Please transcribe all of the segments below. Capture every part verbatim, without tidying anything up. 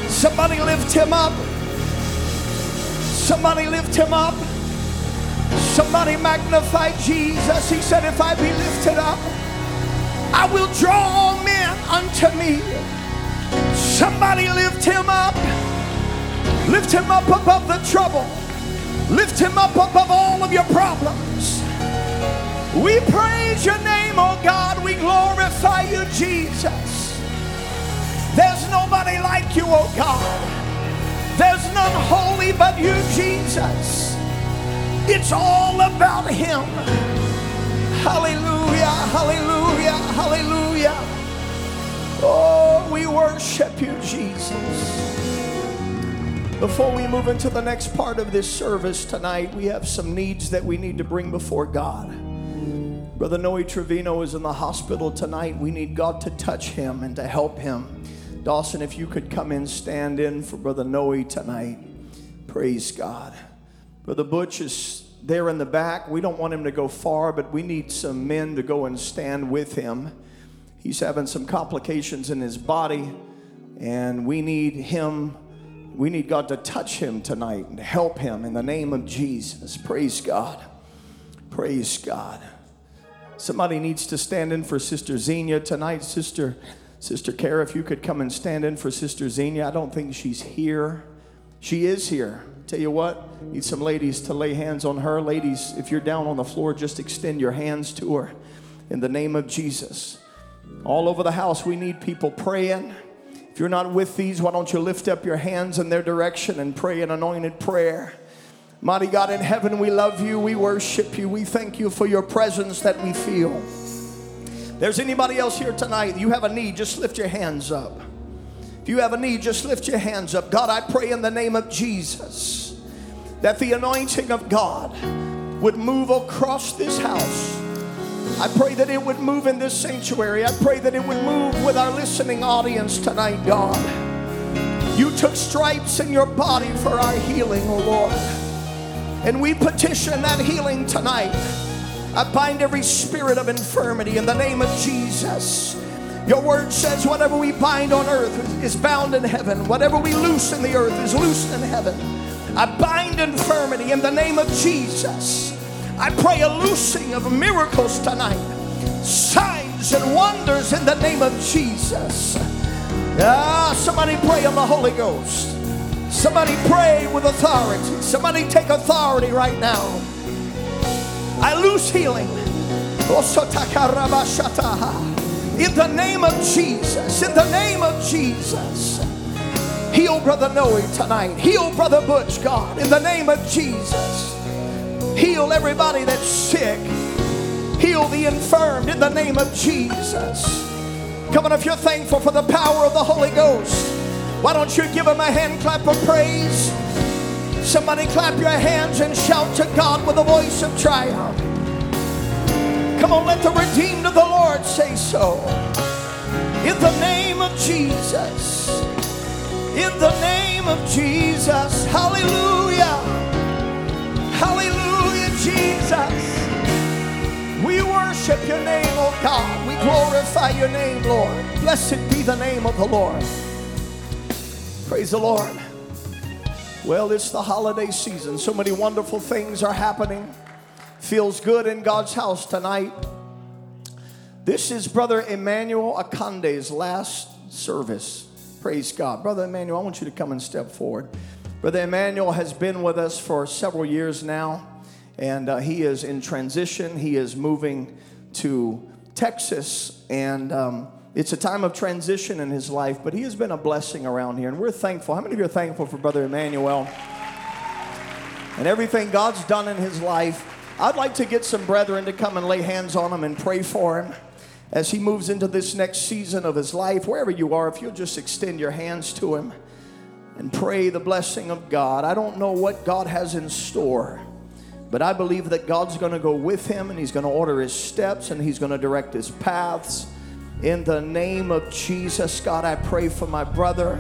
Somebody lift him up. Somebody lift him up. Somebody magnify Jesus. He said, if I be lifted up, I will draw all men unto me. Somebody lift him up. Lift him up above the trouble. Lift him up above all of your problems. We praise your name, oh God. We glorify you, Jesus. There's nobody like you, oh God. There's none holy but you, Jesus. It's all about him. Hallelujah, hallelujah, hallelujah. Oh, we worship you, Jesus. Before we move into the next part of this service tonight, we have some needs that we need to bring before God. Brother Noe Trevino is in the hospital tonight. We need God to touch him and to help him. Dawson, if you could come in, stand in for Brother Noe tonight. Praise God. Brother Butch is there in the back. We don't want him to go far, but we need some men to go and stand with him. He's having some complications in his body, and we need him, we need God to touch him tonight and help him in the name of Jesus. Praise God. Praise God. Somebody needs to stand in for Sister Xenia tonight. Sister Sister Kara, if you could come and stand in for Sister Xenia. I don't think she's here. She is here. Tell you what, need some ladies to lay hands on her. Ladies, if you're down on the floor, just extend your hands to her in the name of Jesus. All over the house, we need people praying. If you're not with these, why don't you lift up your hands in their direction and pray an anointed prayer. Mighty God in heaven, we love you. We worship you. We thank you for your presence that we feel. There's anybody else here tonight, you have a need, just lift your hands up. If you have a need, just lift your hands up. God, I pray in the name of Jesus that the anointing of God would move across this house. I pray that it would move in this sanctuary. I pray that it would move with our listening audience tonight, God. You took stripes in your body for our healing, oh Lord. And we petition that healing tonight. I bind every spirit of infirmity in the name of Jesus. Your word says whatever we bind on earth is bound in heaven. Whatever we loose in the earth is loosed in heaven. I bind infirmity in the name of Jesus. I pray a loosing of miracles tonight. Signs and wonders in the name of Jesus. Ah, somebody pray on the Holy Ghost. Somebody pray with authority. Somebody take authority right now. I loose healing. In the name of Jesus. In the name of Jesus. Heal Brother Noe tonight. Heal Brother Butch, God. In the name of Jesus. Heal everybody that's sick. Heal the infirmed in the name of Jesus. Come on, if you're thankful for the power of the Holy Ghost, why don't you give him a hand clap of praise? Somebody clap your hands and shout to God with a voice of triumph. Come on, let the redeemed of the Lord say so. In the name of Jesus. In the name of Jesus. Hallelujah. Hallelujah, Jesus. We worship your name, oh God. We glorify your name, Lord. Blessed be the name of the Lord. Praise the Lord. Well, it's the holiday season. So many wonderful things are happening. Feels good in God's house tonight. This is Brother Emmanuel Akande's last service. Praise God. Brother Emmanuel, I want you to come and step forward. Brother Emmanuel has been with us for several years now, and uh, he is in transition. He is moving to Texas, and um, it's a time of transition in his life, but he has been a blessing around here, and we're thankful. How many of you are thankful for Brother Emmanuel and everything God's done in his life? I'd like to get some brethren to come and lay hands on him and pray for him as he moves into this next season of his life. Wherever you are, if you'll just extend your hands to him and pray the blessing of God. I don't know what God has in store, but I believe that God's going to go with him, and he's going to order his steps, and he's going to direct his paths. In the name of Jesus, God, I pray for my brother.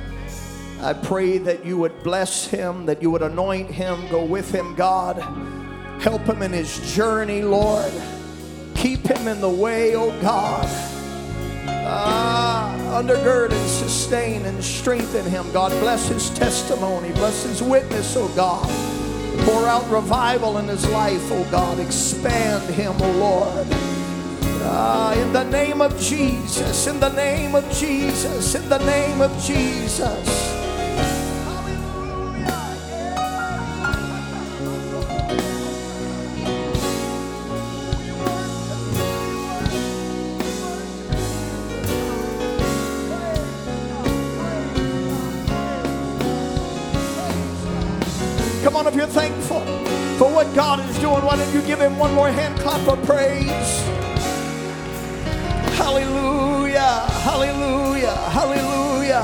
I pray that you would bless him, that you would anoint him, go with him, God. Help him in his journey, Lord. Keep him in the way, oh God. Ah. undergird and sustain and strengthen him. God, bless his testimony. Bless his witness, oh God. Pour out revival in his life, oh God. Expand him, oh Lord. Ah, in the name of Jesus, in the name of Jesus, in the name of Jesus. Come on, if you're thankful for what God is doing, why don't you give him one more hand clap of praise? Hallelujah, hallelujah, hallelujah.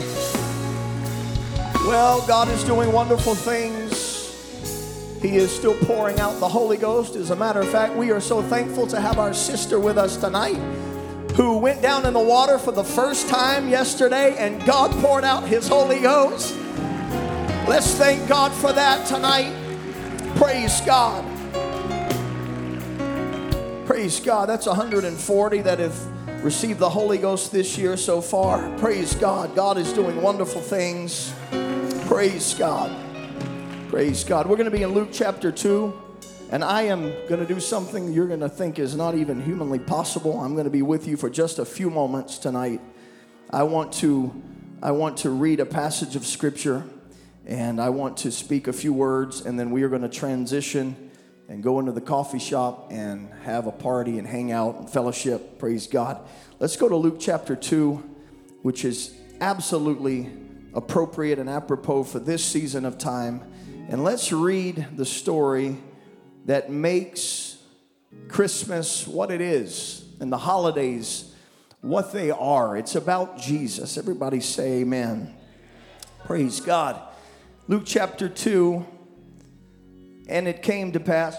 Well, God is doing wonderful things. He is still pouring out the Holy Ghost. As a matter of fact, we are so thankful to have our sister with us tonight, who went down in the water for the first time yesterday, and God poured out his Holy Ghost. Let's thank God for that tonight. Praise God. Praise God. That's one hundred forty that have received the Holy Ghost this year so far. Praise God. God is doing wonderful things. Praise God. Praise God. We're going to be in Luke chapter two. And I am going to do something you're going to think is not even humanly possible. I'm going to be with you for just a few moments tonight. I want to, I want to read a passage of Scripture. And I want to speak a few words, and then we are going to transition and go into the coffee shop and have a party and hang out and fellowship. Praise God. Let's go to Luke chapter two, which is absolutely appropriate and apropos for this season of time. And let's read the story that makes Christmas what it is and the holidays what they are. It's about Jesus. Everybody say amen. Praise God. Luke chapter two, and it came to pass.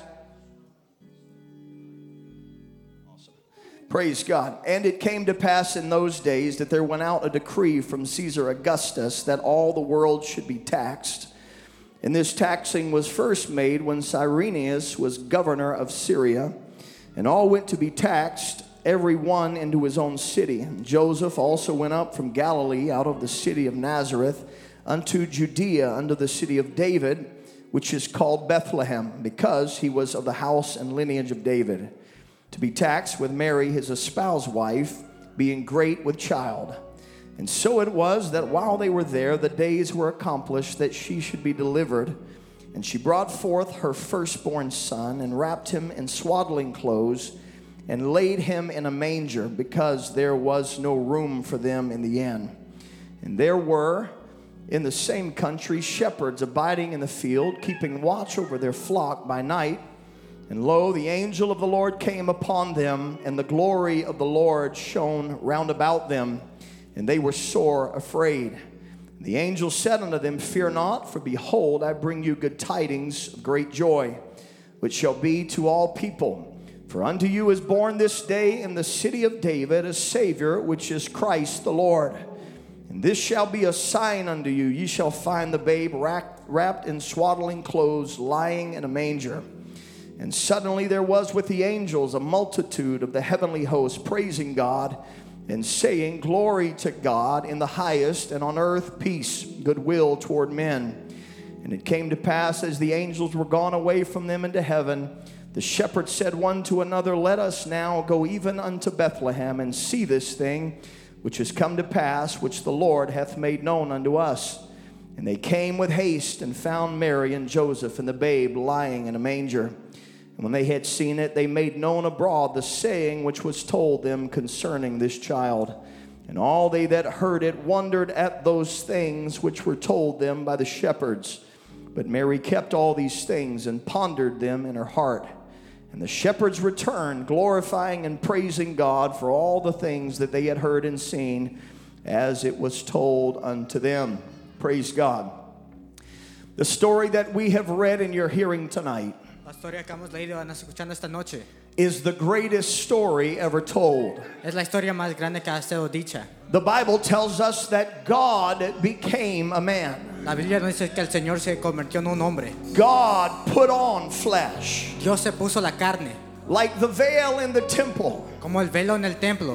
Awesome. Praise God. And it came to pass in those days that there went out a decree from Caesar Augustus that all the world should be taxed. And this taxing was first made when Cyrenius was governor of Syria. And all went to be taxed, every one into his own city. And Joseph also went up from Galilee out of the city of Nazareth unto Judea, unto the city of David, which is called Bethlehem, because he was of the house and lineage of David, to be taxed with Mary, his espoused wife, being great with child. And so it was that while they were there, the days were accomplished that she should be delivered. And she brought forth her firstborn son, and wrapped him in swaddling clothes, and laid him in a manger, because there was no room for them in the inn. And there were in the same country shepherds abiding in the field, keeping watch over their flock by night. And lo, the angel of the Lord came upon them, and the glory of the Lord shone round about them, and they were sore afraid. The angel said unto them, Fear not, for behold, I bring you good tidings of great joy, which shall be to all people. For unto you is born this day in the city of David a Savior, which is Christ the Lord. And this shall be a sign unto you. Ye shall find the babe wrapped in swaddling clothes, lying in a manger. And suddenly there was with the angels a multitude of the heavenly host, praising God, and saying, Glory to God in the highest, and on earth peace, goodwill toward men. And it came to pass, as the angels were gone away from them into heaven, the shepherds said one to another, Let us now go even unto Bethlehem, and see this thing which has come to pass, which the Lord hath made known unto us. And they came with haste, and found Mary and Joseph and the babe lying in a manger. And when they had seen it, they made known abroad the saying which was told them concerning this child. And all they that heard it wondered at those things which were told them by the shepherds. But Mary kept all these things, and pondered them in her heart. And the shepherds returned, glorifying and praising God for all the things that they had heard and seen, as it was told unto them. Praise God. The story that we have read and you're hearing tonight La historia que hemos leído y van escuchando esta noche is the greatest story ever told. es la historia más grande que ha sido dicha. The Bible tells us that God became a man. La Biblia nos dice que el Señor se convirtió en un hombre. God put on flesh. Dios se puso la carne, Like the veil in the temple, como el velo en el templo.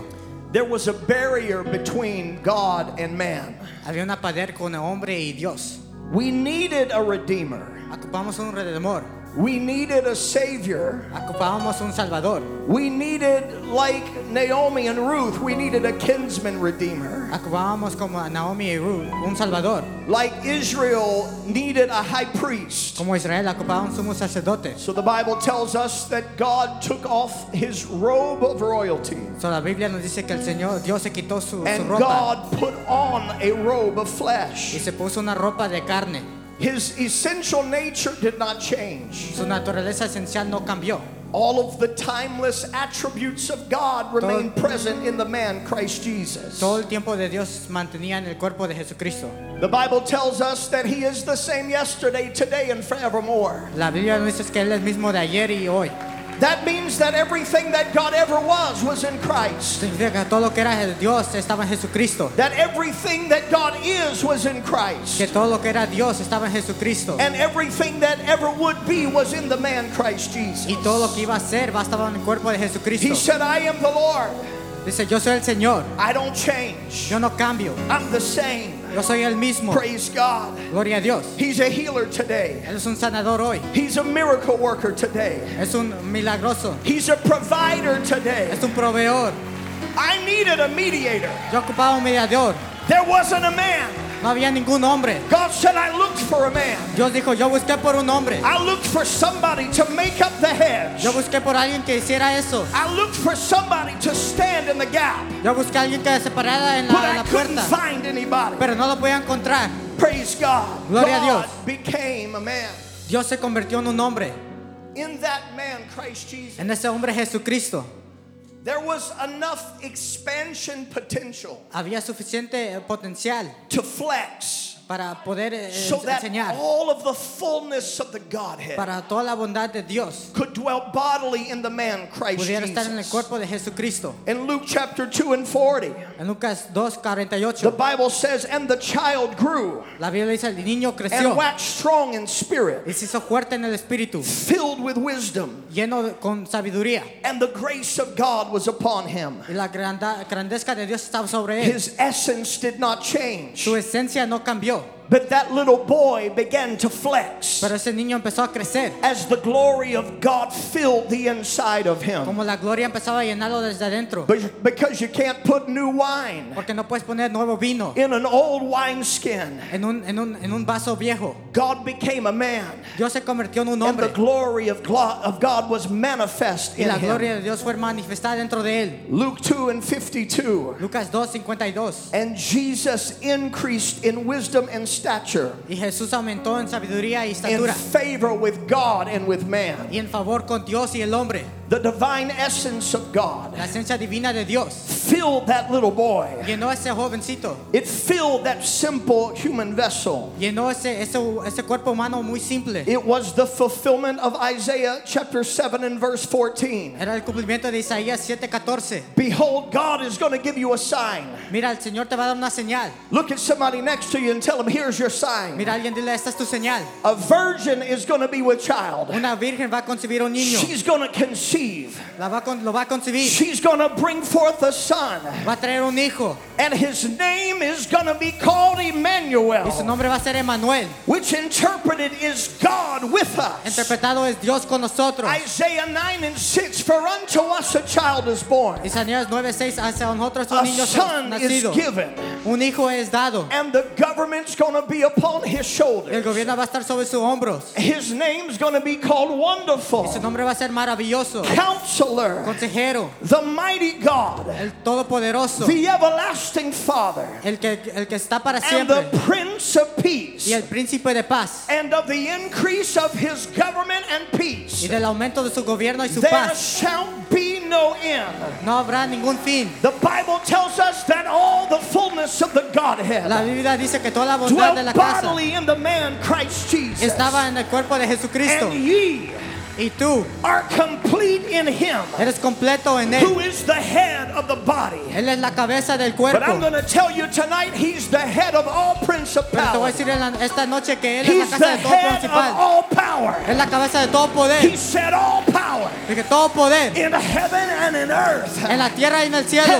there was a barrier between God and man. Había una pared con el hombre y Dios. We needed a redeemer. Ocupamos un redentor. We needed a savior. Ocupábamos un salvador. We needed, like Naomi and Ruth, we needed a kinsman redeemer. Ocupábamos como a Naomi y Ruth, un salvador. Like Israel needed a high priest. Como Israel ocupaba un sumo sacerdote. So the Bible tells us that God took off his robe of royalty. So la Biblia nos dice que el Señor, Dios se quitó su, su And ropa God put on a robe of y flesh. se puso una ropa de carne. His essential nature did not change. Su naturaleza esencial no cambió. All of the timeless attributes of God remain present in the man Christ Jesus. Todo el tiempo de Dios mantenía en el cuerpo de Jesucristo. The Bible tells us that he is the same yesterday, today, and forevermore. La Biblia nos dice que Él es el mismo de ayer y hoy. That means that everything that God ever was was in Christ. Significa que todo lo que era de Dios estaba en Jesucristo. That everything that God is was in Christ. Que todo lo que era Dios estaba en Jesucristo. And everything that ever would be was in the man Christ Jesus. Y todo lo que iba a ser estaba en el cuerpo de Jesucristo. He said, I am the Lord. Dice, yo soy el Señor. I don't change. Yo no cambio. I'm the same. Yo soy el mismo. Praise God. Gloria a Dios. He's a healer today. Él es un sanador hoy. He's a miracle worker today. Es un milagroso. He's a provider today. Es un proveedor. I needed a mediator. Yo ocupaba un mediador. There wasn't a man. No había ningún hombre. God said, I looked for a man. Dios dijo, yo busqué por un hombre. I looked for somebody to make up the hedge. Yo busqué por alguien que hiciera eso. I looked for somebody to stand in the gap. Yo busqué a alguien que se parara en But la, en I la couldn't puerta. find anybody. Pero no lo podía encontrar. Praise God. Gloria a God Dios. became a man. Dios se convirtió en un hombre. In that man, Christ Jesus, En ese hombre Jesucristo. there was enough expansion potential Había suficiente potencial to flex para poder eh, so that enseñar. all of the fullness of the Godhead Para toda la bondad de Dios. could dwell bodily in the man Christ Pudiera estar en el Jesus. cuerpo de Jesucristo. In Luke chapter two and forty, En Lucas dos cuarenta y the ocho. Bible says, and the child grew La Biblia dice, el niño and creció waxed strong in spirit, y se hizo fuerte en el espíritu, filled with wisdom, lleno de- con sabiduría. and the grace of God was upon him. Y la granda- grandeza de Dios estaba sobre él. His essence did not change, Su esencia no cambió. but that little boy began to flex Pero ese niño empezó a crecer. as the glory of God filled the inside of him. Como la gloria empezaba a llenarlo desde adentro. But because you can't put new wine Porque no puedes poner nuevo vino in an old wineskin, en un, en un, en un vaso viejo. God became a man, Dios se convirtió en un and the hombre. glory of glo- of God was manifest Y in la him. gloria de Dios fue manifestada dentro de él. Luke two and fifty-two. Lucas dos cincuenta y dos. And Jesus increased in wisdom and stature, Y Jesús aumentó en sabiduría y in estatura. favor with God and with man. Y en favor con Dios y el hombre. The divine essence of God La esencia divina de Dios filled that little boy. llenó ese jovencito. It filled that simple human vessel. Llenó ese, ese, ese cuerpo humano muy simple. It was the fulfillment of Isaiah chapter seven and verse fourteen. Era el cumplimiento de Isaías siete catorce. Behold, God is going to give you a sign. Mira, el Señor te va a dar una señal. Look at somebody next to you and tell them, here's your sign. Mira, alguien dile, esta es tu señal. A virgin is going to be with child. Una virgen va a concebir un niño. She's going to conceive. La va a con- lo va a concebir. She's going to bring forth a son. Va a traer un hijo. And his name is going to be called Y su Emmanuel, nombre va a ser Emmanuel. which interpreted is God with us. Interpretado es Dios con nosotros. Isaiah nine and six, for unto us a child is born, Isaías nueve seis, hacia nosotros un a niño son is nacido. given, Un hijo es dado. and the government's going to be upon his El shoulders. gobierno va a estar sobre sus hombros. His name's going to be called Y su Wonderful, nombre va a ser maravilloso. Counselor, Consejero. the Mighty God, El todopoderoso. the Everlasting Father, El que, el que está para and siempre. the Prince of Peace. Y el príncipe de paz. And of the increase of his government and peace, Y del aumento de su gobierno y su there paz. shall be no end. No habrá ningún fin. The Bible tells us that all the fullness of the Godhead La Biblia dice que toda la bondad de dwelt la casa bodily in the man Christ Jesus. estaba en el cuerpo de Jesucristo. And ye Y tú are complete in him, eres completo en who él. is the head of the body. Él es la cabeza del But I'm cuerpo. going to tell you tonight, he's the head of all Pero te voy a principalities. decir en la- esta noche que Él es He's la the casa de todo head of principal. all power. Es la cabeza de todo poder. He said all power Porque todo poder in heaven and in earth en la tierra y en el cielo has been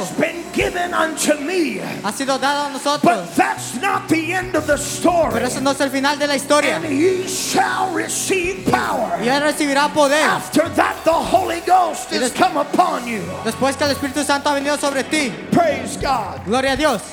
given unto me. Ha sido dado a nosotros. But that's not the end of the story. Pero eso no es el final de la historia. And ye shall receive power. Y él recibirá poder. After that, the Holy Ghost is come upon you. Después que el Espíritu Santo ha venido sobre ti. Praise God. Gloria a Dios.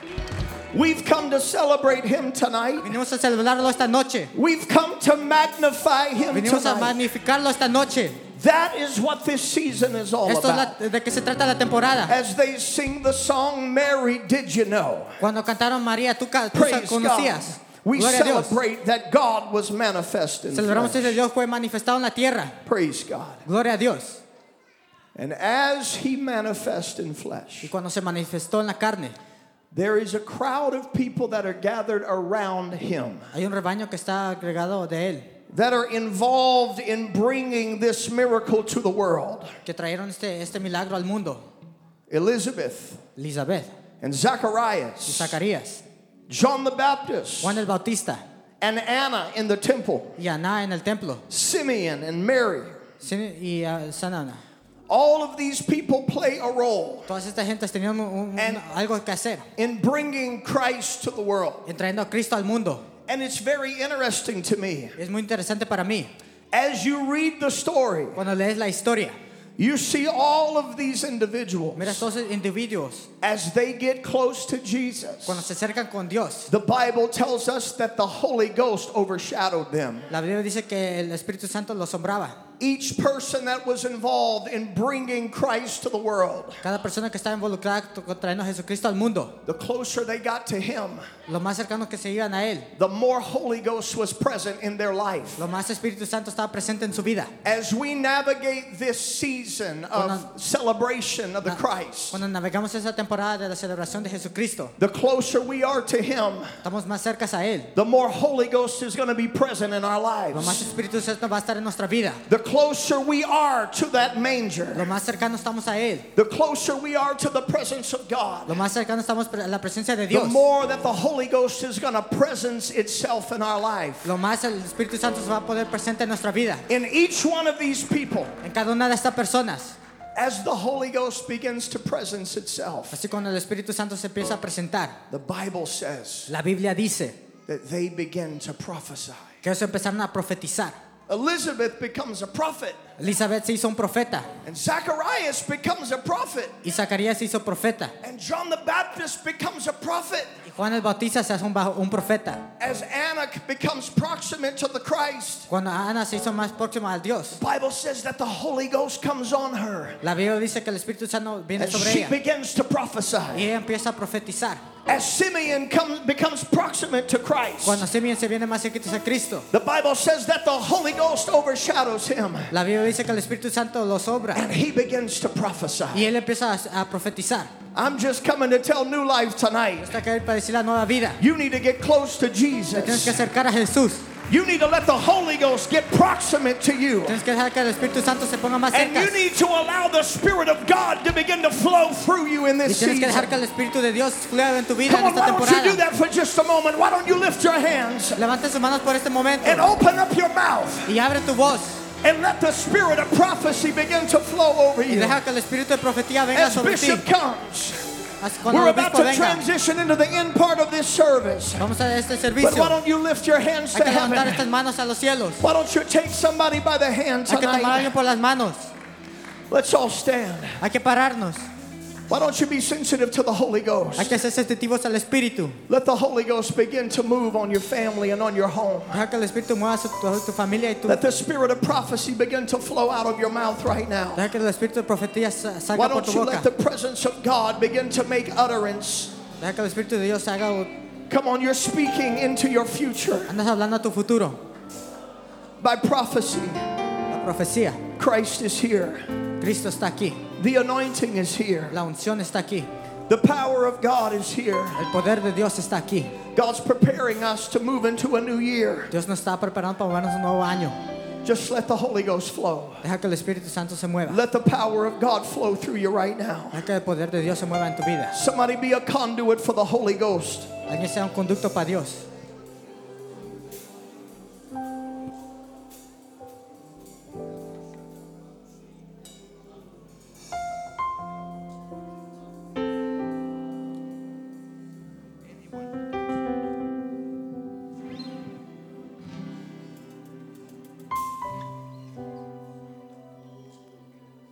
We've come to celebrate Him tonight. Venimos a celebrarlo esta noche. We've come to magnify Him Venimos a tonight. magnificarlo esta noche. That is what this season is all Esto es about. la, de que se trata la temporada. As they sing the song, Mary, did you know? Cuando cantaron María, tú, tú Praise conocías. God. We Gloria a Dios. celebrate that God was manifest in Celebramos que flesh. Dios fue manifestado en la tierra. Praise God. Gloria a Dios. And as He manifests in flesh, Y cuando se manifestó en la carne, there is a crowd of people that are gathered around Him, hay un rebaño que está agregado de él, that are involved in bringing this miracle to the world. que trajeron este, este milagro al mundo. Elizabeth Elizabeth and y Zacharias, Zacarías, John the Baptist, Juan el Bautista and Anna in the temple, y Ana en el templo, Simeon and Mary. y uh, San Ana. All of these people play a role Todas estas gentes tenían un- un- And- algo que hacer in bringing Christ to the world. en trayendo a Cristo al mundo. And it's very interesting to me. Es muy interesante para mí. As you read the story, Cuando lees la historia, you see all of these individuals miras todos los individuos as they get close to Jesus. cuando se acercan con Dios. The Bible tells us that the Holy Ghost overshadowed them. La Biblia dice que el Espíritu Santo los sombraba. Each person that was involved in bringing Christ to the world, Cada persona que estaba involucrada con trayendo a Jesucristo al mundo, the closer they got to Him, lo más cercano que se iban a Él, the more Holy Ghost was present in their life. lo más Espíritu Santo estaba presente en su vida. As we navigate this season of Cuando- celebration of the Christ, Cuando navegamos esa temporada de la celebración de Jesucristo, the closer we are to Him, estamos más cerca a Él. the more Holy Ghost is going to be present in our Lo más lives. Espíritu Santo va a estar en nuestra vida. The closer we are to that manger, Lo más cercano estamos a Él. the closer we are to the presence of God, Lo más cercano estamos a la presencia de the Dios. more that the Holy Ghost is going to presence itself in our life. Lo más el Espíritu Santo se va a poder presente en nuestra vida. In each one of these people, En cada una de estas personas. as the Holy Ghost begins to presence itself, Así cuando el Espíritu Santo se empieza a presentar, the Bible says la Biblia dice that they begin to prophesy. que ellos empezaron a profetizar. Elizabeth becomes a prophet, Elizabeth se hizo un profeta and Zacharias becomes a prophet, y Zacarías se hizo profeta and John the Baptist becomes a prophet, y Juan el Bautista se hace un, ba- un profeta. as Anna becomes proximate to the Christ. Cuando Ana se hizo más próxima al Dios, The Bible says that the Holy Ghost comes on her la Biblia dice que el Espíritu Santo viene as sobre she ella begins to y prophesy. ella empieza a profetizar. As Simeon comes, becomes proximate to Christ, Cuando Simeón se viene más cerquita a Cristo, the Bible says that the Holy Ghost overshadows him, la Biblia dice que el Espíritu Santo lo sobra and he begins to prophesy. y él empieza a, a profetizar. I'm just coming to tell New Life tonight. Está que para decir la nueva vida. You need to get close to Te tienes que Jesus. acercar a Jesús. You need to let the Holy Ghost get proximate to you. Tienes que dejar que el Espíritu Santo se ponga más And cerca. you need to allow the Spirit of God to begin to flow through you in Y this tienes que dejar season. que el Espíritu de Dios fluya en tu vida Come en on, esta why don't you do temporada. that for just a moment? Why don't you lift your hands Levanta sus manos por este momento and open up your mouth y abre tu voz and let the Spirit of prophecy begin to flow over y you? deja que el Espíritu de profetía venga As sobre ti. Bishop comes, Así cuando we're el about obispo to venga, transition into the end part of this service. vamos a este But servicio. why don't you lift your hands Hay to que levantar heaven? estas manos a los cielos. Why don't you take somebody by the hand Hay que tomar a tonight? alguien por las manos. Let's all stand. Hay que pararnos. Why don't you be sensitive to the Holy Hay Ghost? que ser sensitivos al Espíritu. Let the Holy Ghost begin to move on your family and on your home. Deja que el Espíritu mueva su, tu, tu familia y tu. Let the spirit of prophecy begin to flow out of your mouth right now. Deja que el Espíritu de profetía sa- Why salga por don't tu you boca. let the presence of God begin to make utterance? Deja que el Espíritu de Dios haga. un- Come on, you're speaking into your future Andas hablando a tu futuro. by prophecy. La profecía. Christ is here. Cristo está aquí. The anointing is here. La unción está aquí. The power of God is here. El poder de Dios está aquí. God's preparing us to move into a new year. Dios nos está preparando para movernos un nuevo año. Just let the Holy Ghost flow. Deja que el Espíritu Santo se mueva. Let the power of God flow through you right now. Deja que el poder de Dios se mueva en tu vida. Somebody be a conduit for the Holy Ghost. Alguien sea un conducto para Dios.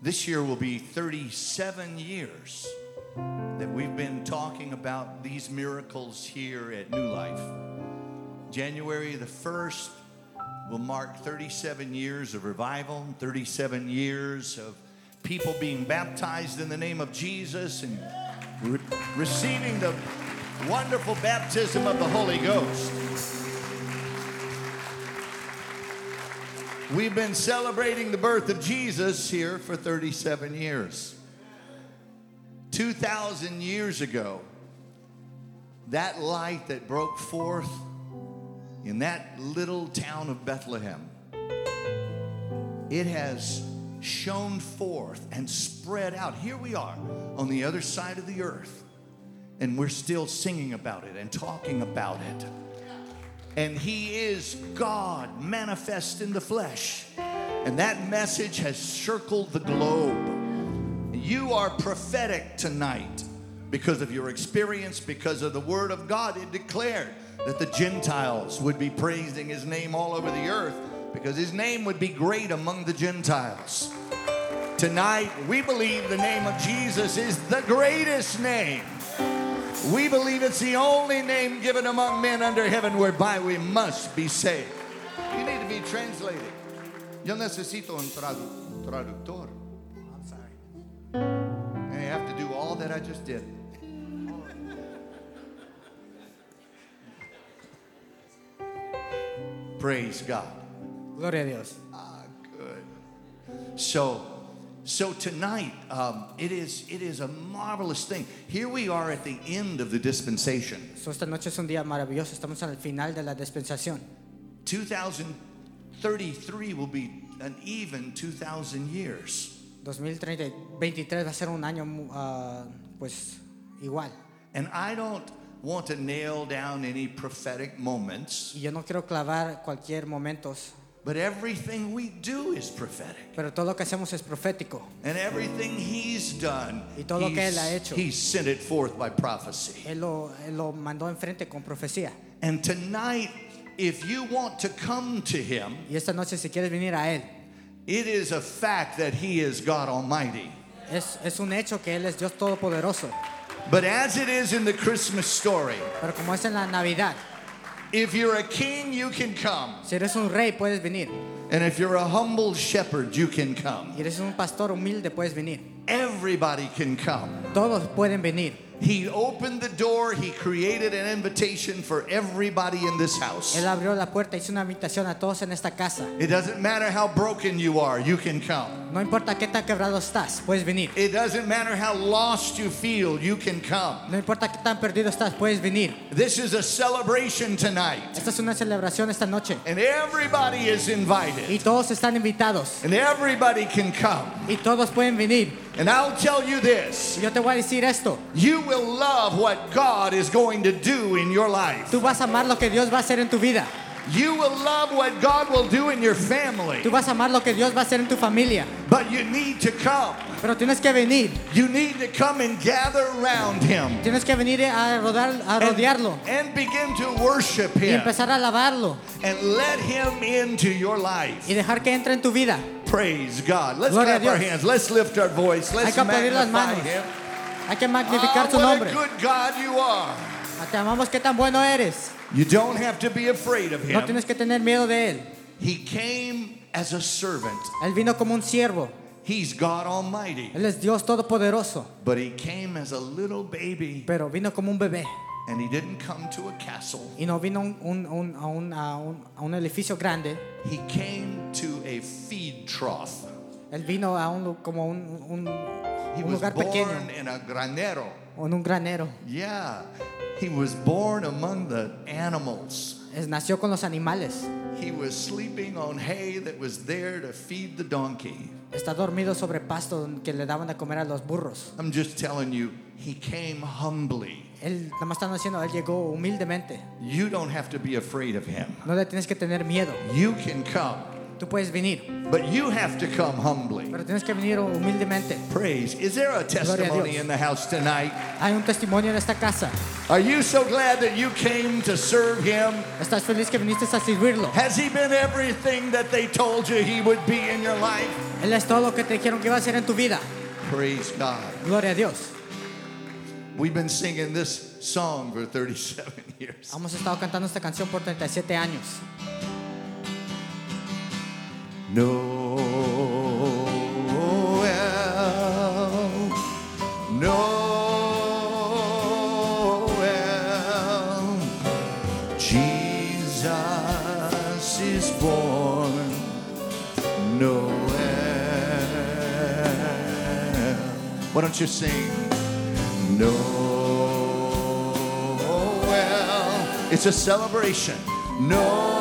This year will be thirty-seven years that we've been talking about these miracles here at New Life. January the first will mark thirty-seven years of revival, thirty-seven years of people being baptized in the name of Jesus and re- receiving the wonderful baptism of the Holy Ghost. We've been celebrating the birth of Jesus here for thirty-seven years. two thousand years ago, that light that broke forth in that little town of Bethlehem, it has shone forth and spread out. Here we are on the other side of the earth, and we're still singing about it and talking about it. And He is God manifest in the flesh. And that message has circled the globe. You are prophetic tonight because of your experience, because of the Word of God. It declared that the Gentiles would be praising His name all over the earth because His name would be great among the Gentiles. Tonight, we believe the name of Jesus is the greatest name. We believe it's the only name given among men under heaven whereby we must be saved. You need to be translated. Yo necesito un tradu- traductor. I'm sorry. And you have to do all that I just did. Praise God. Gloria a Dios. Ah, good. So, so tonight, um, it is it is a marvelous thing. Here we are at the end of the dispensation. So, esta noche es un día maravilloso. Estamos al final de la dispensación. two thousand thirty-three will be an even two thousand years. dos mil veintitrés va a ser un año uh, pues igual. And I don't want to nail down any prophetic moments, Y yo no quiero clavar cualquier momentos, but everything we do is prophetic. pero todo lo que hacemos es profético. And everything He's done, Y todo lo que he's, Él ha hecho. He sent it forth by prophecy. Él lo, él lo mandó enfrente con profecía. And tonight, if you want to come to Him, Y esta noche si quieres venir a Él, it is a fact that He is God Almighty. es, es un hecho que Él es Dios Todopoderoso. But as it is in the Christmas story, Pero como es en la Navidad, if you're a king, you can come. si eres un rey puedes venir. And if you're a humble shepherd, you can come. Y eres un pastor humilde puedes venir. Everybody can come. Todos pueden venir. He opened the door. He created an invitation for everybody in this house. Él abrió la puerta, hizo una invitación a todos en esta casa. It doesn't matter how broken you are, you can come. No importa qué tan quebrado estás, puedes venir. It doesn't matter how lost you feel, you can come. No importa qué tan perdido estás, puedes venir. This is a celebration tonight. Esta es una celebración esta noche. And everybody is invited. Y todos están invitados. And everybody can come. Y todos pueden venir. And I'll tell you this. Y yo te voy a decir esto. You will love what God is going to do in your life. Tú vas a amar lo que Dios va a hacer en tu vida. You will love what God will do in your family. Tú vas a amar lo que Dios va a hacer en tu familia. But you need to come. Pero tienes que venir. You need to come and gather around Him. Tienes que venir a, rodar, a rodearlo. And, and begin to worship Y Him. empezar a alabarlo. And let Him into your life. Y dejar que entre en tu vida. Praise God. Let's Gloria a clap our Dios. hands. Let's lift our voice. Hay Let's que aplaudir las magnify manos. Him. Hay que magnificar Ah, su what nombre. a good God you are. Te amamos, qué tan bueno eres. You don't have to be afraid of No Him. tienes que tener miedo de Él. He came as a servant. Él vino como un siervo. He's God Almighty. Él es Dios Todopoderoso. But He came as a little baby. Pero vino como un bebé. And He didn't come to a castle. Y no vino un, un, un, a, un, a, un, a un edificio grande. He came to a feed trough. Él vino a un, lu- como un, un, He un was lugar born pequeño. in a granero. O en un granero. Yeah. He was born among the animals. Es, nació con los animales. He was sleeping on hay that was there to feed the donkey. Está dormido sobre pasto que le daban de comer a los burros. I'm just telling you, He came humbly. Él, nada más están diciendo, Él llegó humildemente. You don't have to be afraid of Him. No le tienes que tener miedo. You can come. Tú puedes venir, but you have to come humbly. pero tienes que venir humildemente. Praise. Is there a testimony Dios. in the house tonight? Hay un testimonio en esta casa. Are you so glad that you came to serve him? ¿Estás feliz que viniste a servirlo? Has he been everything that they told you he would be in your life? Él es todo lo que te dijeron que iba a hacer en tu vida. Praise God. Gloria a Dios. We've been singing this song for thirty-seven years. Hemos estado cantando esta canción por treinta y siete años. Noel, Noel, Jesus is born. Noel. Why don't you sing? Noel. It's a celebration. Noel.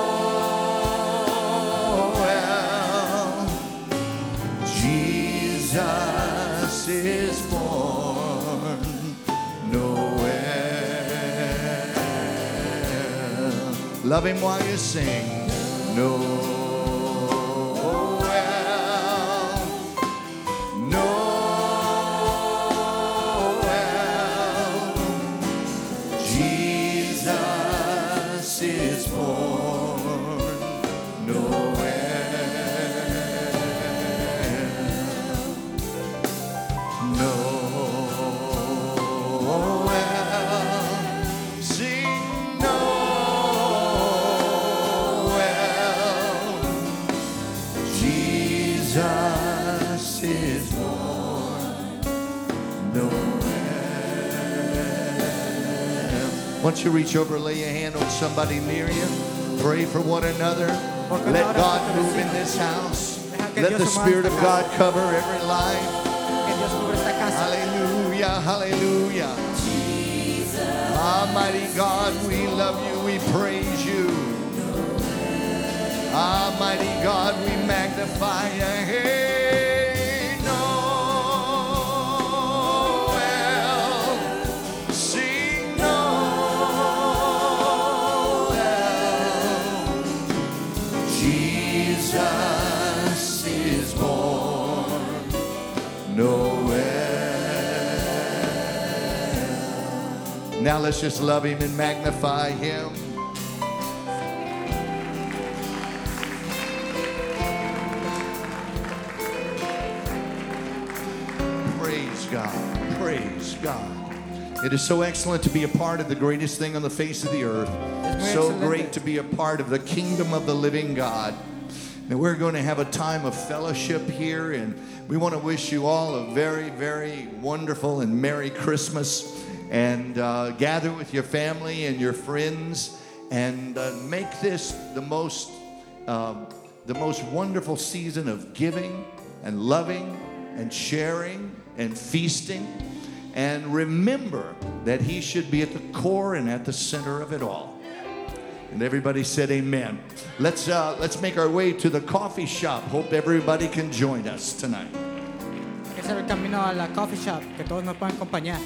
Jesus is born, Noel. Love him while you sing, Noel, Noel. Jesus is born, Noel. Jesus is born, Noel. Why don't you reach over, lay your hand on somebody near you, pray for one another, let God move in this house, let the Spirit of God cover every life. Que Dios cubre esta casa. Hallelujah, hallelujah. Almighty God, we love you, we praise you. Almighty God, we magnify you. Hey, Noel, sing Noel. Jesus is born, Noel. Now let's just love him and magnify him. Praise God. Praise God. It is so excellent to be a part of the greatest thing on the face of the earth. So great to be a part of the kingdom of the living God. And we're going to have a time of fellowship here, and we want to wish you all a very, very wonderful and Merry Christmas. And uh, gather with your family and your friends, and uh, make this the most, uh, the most wonderful season of giving and loving and sharing and feasting. And remember that he should be at the core and at the center of it all. And everybody said amen. Let's, uh, let's make our way to the coffee shop. Hope everybody can join us tonight. Hay que hacer el camino a la coffee shop, que todos nos puedan acompañar.